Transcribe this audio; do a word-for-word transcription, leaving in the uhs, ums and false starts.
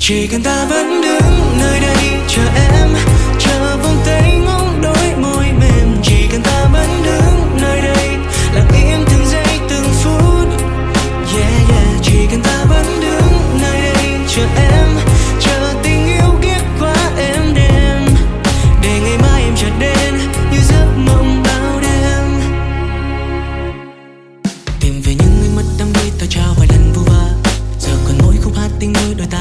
Chỉ cần ta vẫn đứng nơi đây chờ em, chờ